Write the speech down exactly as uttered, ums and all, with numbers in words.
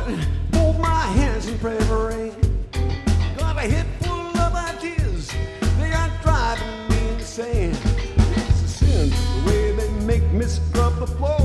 and hold my hands and pray for rain. Got a head full of ideas, they are driving me insane. It's a sin the way they make me scrub the floor.